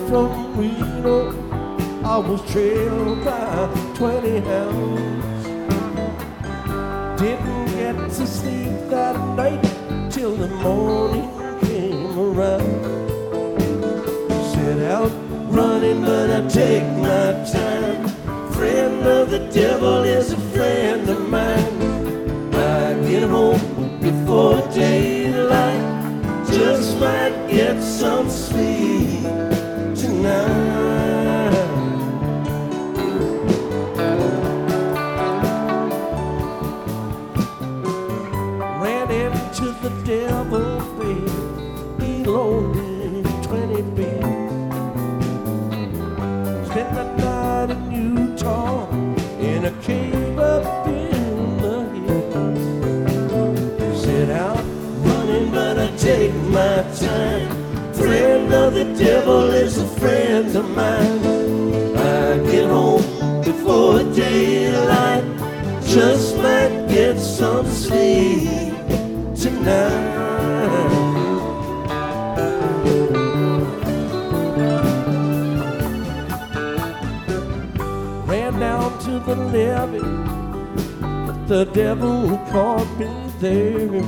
from Reno, I was trailed by 20 hounds. Didn't get to sleep that night till the morning came around. Set out running, but I take my time. Friend of the devil is a friend of mine. I get home before daylight, just might get some sleep tonight. Ran into the devil, baby, he loaded 20 feet. Spent the night in Utah in a cave up in the hills. Set out running, but I take my time. Friend of the devil is a friend of mine. I get home before daylight, just might get some sleep tonight. Ran down to the levee, but the devil caught me there.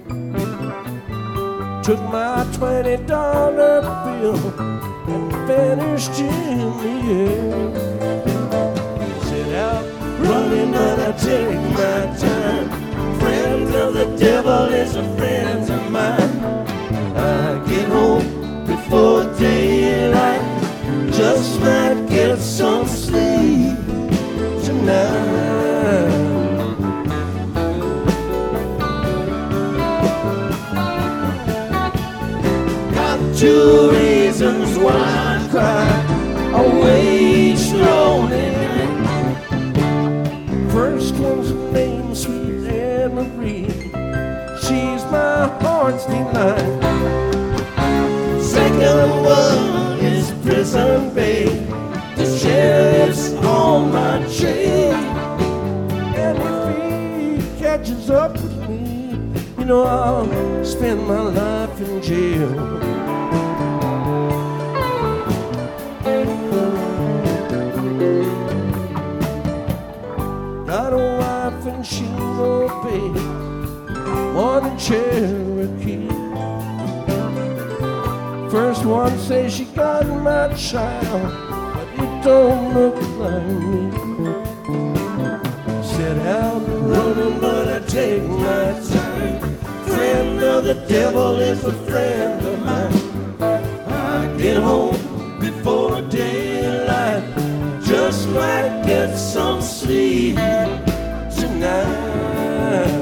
Took my $20 bill and vanished in the air. Set out running, but I take my time. Friend of the devil is a friend of mine. I get home before daylight, just might get some sleep tonight. Two reasons why I cry, I wage loneliness. First one's named Sweet Anne Marie, she's my heart's delight. Second one is Prison Bay, the sheriff's on my trail. And if he catches up with me, you know I'll spend my life in jail. Got a wife and she no baby, one in Cherokee. First one says she got my child, but it don't look like me. Set out running, but I take my time. Friend of the devil is a friend of mine. I get home before daylight, just might get some sleep tonight.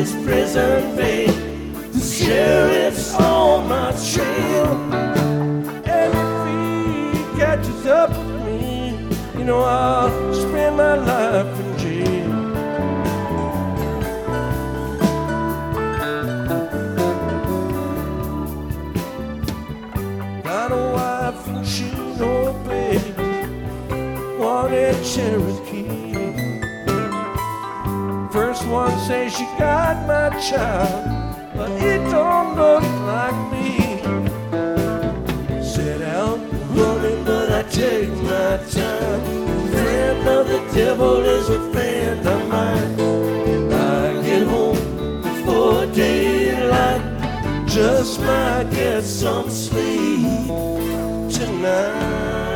this prison bait. The sheriff's on my trail, and if he catches up with me, you know I'll spend my life in jail. Got a wife and she no baby, wanted Cherokee. First one say she got my child, but it don't look like me. Set out running, but I take my time. Friend of the devil is a friend of mine. I get home before daylight, just might get some sleep tonight.